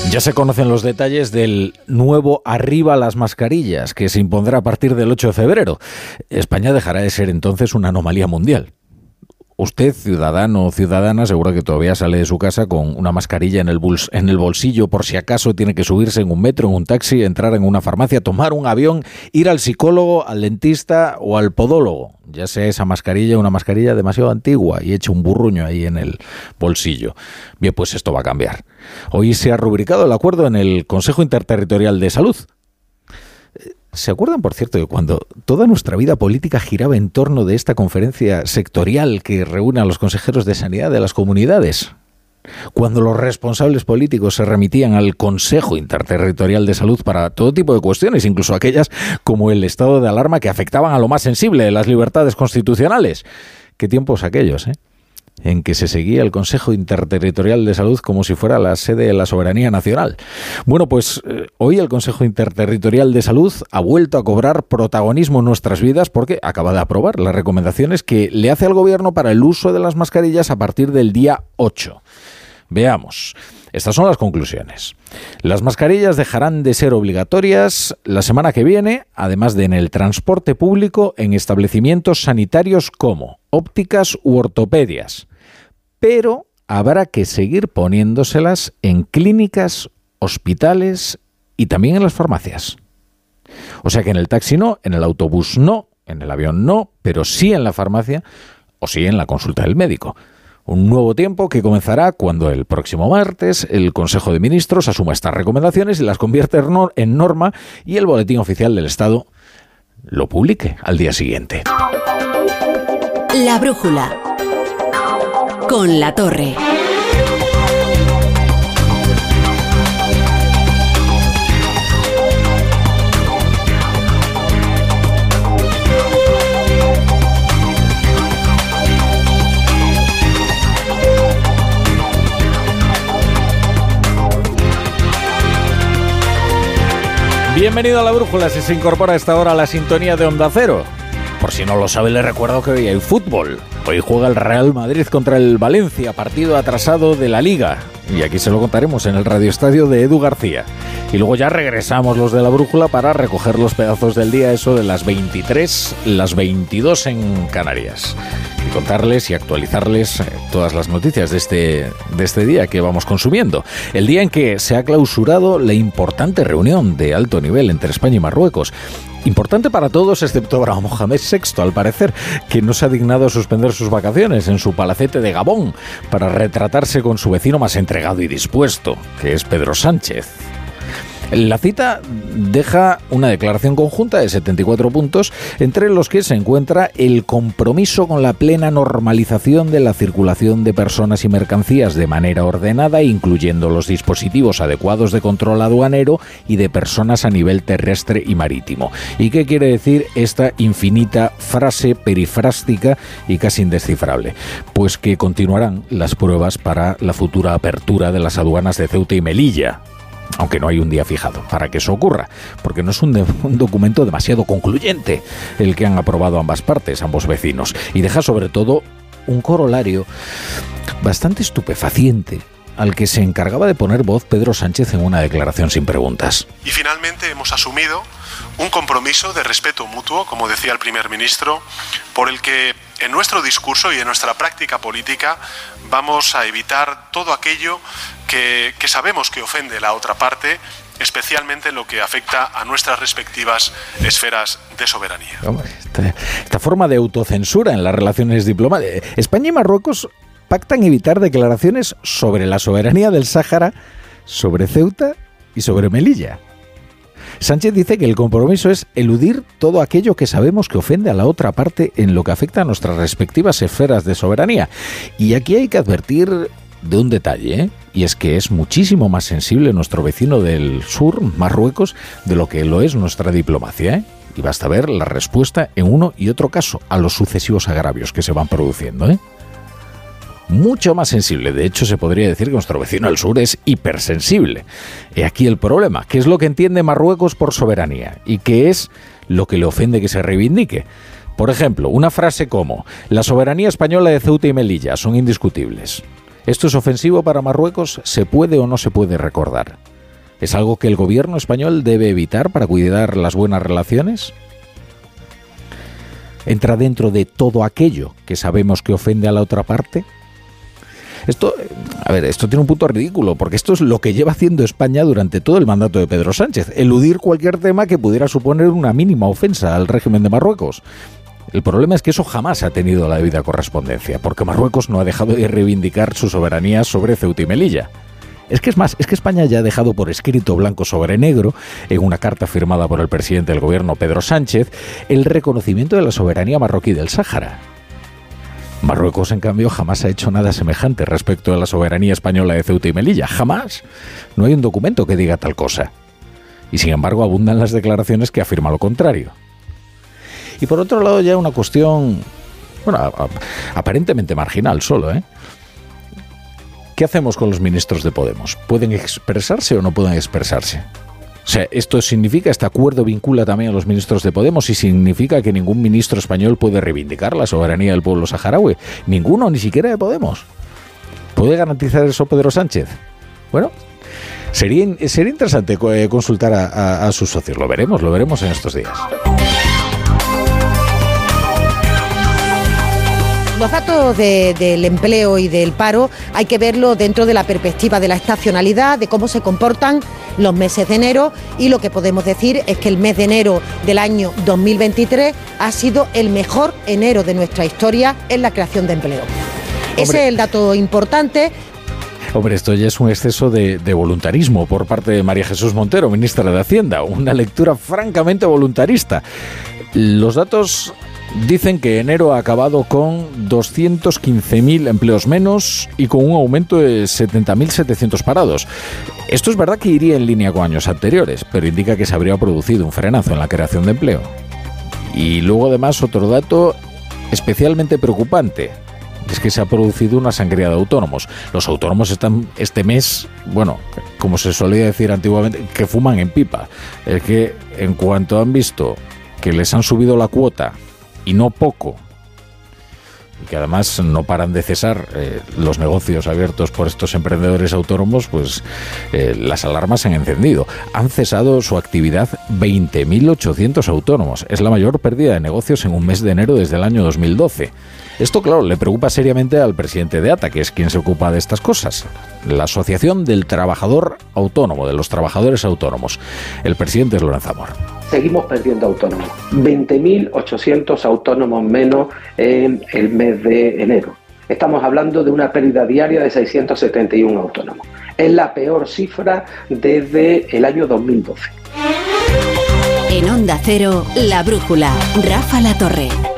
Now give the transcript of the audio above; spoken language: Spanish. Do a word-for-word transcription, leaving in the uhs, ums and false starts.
Ya se conocen los detalles del nuevo Arriba las mascarillas, que se impondrá a partir del ocho de febrero. España dejará de ser entonces una anomalía mundial. Usted, ciudadano o ciudadana, seguro que todavía sale de su casa con una mascarilla en el, bols- en el bolsillo por si acaso tiene que subirse en un metro, en un taxi, entrar en una farmacia, tomar un avión, ir al psicólogo, al dentista o al podólogo. Ya sea esa mascarilla una mascarilla demasiado antigua y eche un burruño ahí en el bolsillo. Bien, pues esto va a cambiar. Hoy se ha rubricado el acuerdo en el Consejo Interterritorial de Salud. ¿Se acuerdan, por cierto, de cuando toda nuestra vida política giraba en torno de esta conferencia sectorial que reúne a los consejeros de sanidad de las comunidades? Cuando los responsables políticos se remitían al Consejo Interterritorial de Salud para todo tipo de cuestiones, incluso aquellas como el estado de alarma que afectaban a lo más sensible de las libertades constitucionales. ¿Qué tiempos aquellos, eh? En que se seguía el Consejo Interterritorial de Salud como si fuera la sede de la soberanía nacional. Bueno, pues eh, hoy el Consejo Interterritorial de Salud ha vuelto a cobrar protagonismo en nuestras vidas porque acaba de aprobar las recomendaciones que le hace al Gobierno para el uso de las mascarillas a partir del día ocho. Veamos. Estas son las conclusiones. Las mascarillas dejarán de ser obligatorias la semana que viene, además de en el transporte público, en establecimientos sanitarios como ópticas u ortopedias. Pero habrá que seguir poniéndoselas en clínicas, hospitales y también en las farmacias. O sea que en el taxi no, en el autobús no, en el avión no, pero sí en la farmacia o sí en la consulta del médico. Un nuevo tiempo que comenzará cuando el próximo martes el Consejo de Ministros asuma estas recomendaciones y las convierta en norma y el Boletín Oficial del Estado lo publique al día siguiente. La Brújula con La Torre. Bienvenido a La Brújula, si se incorpora a esta hora a la sintonía de Onda Cero. Por si no lo sabe, le recuerdo que hoy hay fútbol. Hoy juega el Real Madrid contra el Valencia, partido atrasado de la Liga. Y aquí se lo contaremos en el radioestadio de Edu García. Y luego ya regresamos los de La Brújula para recoger los pedazos del día, eso de las veintitrés, las veintidós en Canarias. Y contarles y actualizarles todas las noticias de este, de este día que vamos consumiendo. El día en que se ha clausurado la importante reunión de alto nivel entre España y Marruecos. Importante para todos, excepto para Mohamed sexto, al parecer, que no se ha dignado a suspender sus vacaciones en su palacete de Gabón para retratarse con su vecino más entregado y dispuesto, que es Pedro Sánchez. La cita deja una declaración conjunta de setenta y cuatro puntos, entre los que se encuentra el compromiso con la plena normalización de la circulación de personas y mercancías de manera ordenada, incluyendo los dispositivos adecuados de control aduanero y de personas a nivel terrestre y marítimo. ¿Y qué quiere decir esta infinita frase perifrástica y casi indescifrable? Pues que continuarán las pruebas para la futura apertura de las aduanas de Ceuta y Melilla. Aunque no hay un día fijado para que eso ocurra, porque no es un, de, un documento demasiado concluyente el que han aprobado ambas partes, ambos vecinos, y deja sobre todo un corolario bastante estupefaciente al que se encargaba de poner voz Pedro Sánchez en una declaración sin preguntas. Y finalmente hemos asumido un compromiso de respeto mutuo, como decía el primer ministro, por el que en nuestro discurso y en nuestra práctica política vamos a evitar todo aquello que, que sabemos que ofende a la otra parte, especialmente en lo que afecta a nuestras respectivas esferas de soberanía. Hombre, esta, esta forma de autocensura en las relaciones diplomáticas. España y Marruecos pactan evitar declaraciones sobre la soberanía del Sáhara, sobre Ceuta y sobre Melilla. Sánchez dice que el compromiso es eludir todo aquello que sabemos que ofende a la otra parte en lo que afecta a nuestras respectivas esferas de soberanía. Y aquí hay que advertir de un detalle, ¿eh? Y es que es muchísimo más sensible nuestro vecino del sur, Marruecos, de lo que lo es nuestra diplomacia, ¿eh? Y basta ver la respuesta en uno y otro caso a los sucesivos agravios que se van produciendo, ¿eh? Mucho más sensible. De hecho, se podría decir que nuestro vecino al sur es hipersensible. Y aquí el problema, ¿qué es lo que entiende Marruecos por soberanía? ¿Y qué es lo que le ofende que se reivindique? Por ejemplo, una frase como: la soberanía española de Ceuta y Melilla son indiscutibles. ¿Esto es ofensivo para Marruecos? ¿Se puede o no se puede recordar? ¿Es algo que el gobierno español debe evitar para cuidar las buenas relaciones? ¿Entra dentro de todo aquello que sabemos que ofende a la otra parte? Esto, a ver, esto tiene un punto ridículo, porque esto es lo que lleva haciendo España durante todo el mandato de Pedro Sánchez, eludir cualquier tema que pudiera suponer una mínima ofensa al régimen de Marruecos. El problema es que eso jamás ha tenido la debida correspondencia, porque Marruecos no ha dejado de reivindicar su soberanía sobre Ceuta y Melilla. Es que es más, es que España ya ha dejado por escrito blanco sobre negro, en una carta firmada por el presidente del gobierno Pedro Sánchez, el reconocimiento de la soberanía marroquí del Sáhara. Marruecos, en cambio, jamás ha hecho nada semejante respecto a la soberanía española de Ceuta y Melilla. ¡Jamás! No hay un documento que diga tal cosa. Y sin embargo abundan las declaraciones que afirman lo contrario. Y por otro lado ya una cuestión, bueno, a, a, aparentemente marginal solo, ¿eh? ¿Qué hacemos con los ministros de Podemos? ¿Pueden expresarse o no pueden expresarse? O sea, esto significa, este acuerdo vincula también a los ministros de Podemos y significa que ningún ministro español puede reivindicar la soberanía del pueblo saharaui. Ninguno, ni siquiera de Podemos. ¿Puede garantizar eso Pedro Sánchez? Bueno, sería, sería interesante consultar a, a, a sus socios. Lo veremos, lo veremos en estos días. Los datos de, del empleo y del paro hay que verlo dentro de la perspectiva de la estacionalidad, de cómo se comportan los meses de enero, y lo que podemos decir es que el mes de enero del año dos mil veintitrés ha sido el mejor enero de nuestra historia en la creación de empleo. Hombre. Ese es el dato importante. Hombre, esto ya es un exceso de, de voluntarismo por parte de María Jesús Montero, ministra de Hacienda, una lectura francamente voluntarista. Los datos dicen que enero ha acabado con doscientos quince mil empleos menos y con un aumento de setenta mil setecientos parados. Esto es verdad que iría en línea con años anteriores, pero indica que se habría producido un frenazo en la creación de empleo. Y luego además otro dato especialmente preocupante, es que se ha producido una sangría de autónomos. Los autónomos están este mes, bueno, como se solía decir antiguamente, que fuman en pipa. Es que en cuanto han visto que les han subido la cuota, y no poco, y que además no paran de cesar eh, los negocios abiertos por estos emprendedores autónomos, pues eh, las alarmas se han encendido. Han cesado su actividad veinte mil ochocientos autónomos. Es la mayor pérdida de negocios en un mes de enero desde el año dos mil doce. Esto, claro, le preocupa seriamente al presidente de A T A, que es quien se ocupa de estas cosas, la Asociación del Trabajador Autónomo, de los Trabajadores Autónomos. El presidente es Lorenzo Amor. Seguimos perdiendo autónomos. veinte mil ochocientos autónomos menos en el mes de enero. Estamos hablando de una pérdida diaria de seiscientos setenta y uno autónomos. Es la peor cifra desde el año dos mil doce. En Onda Cero, La Brújula, Rafa La Torre.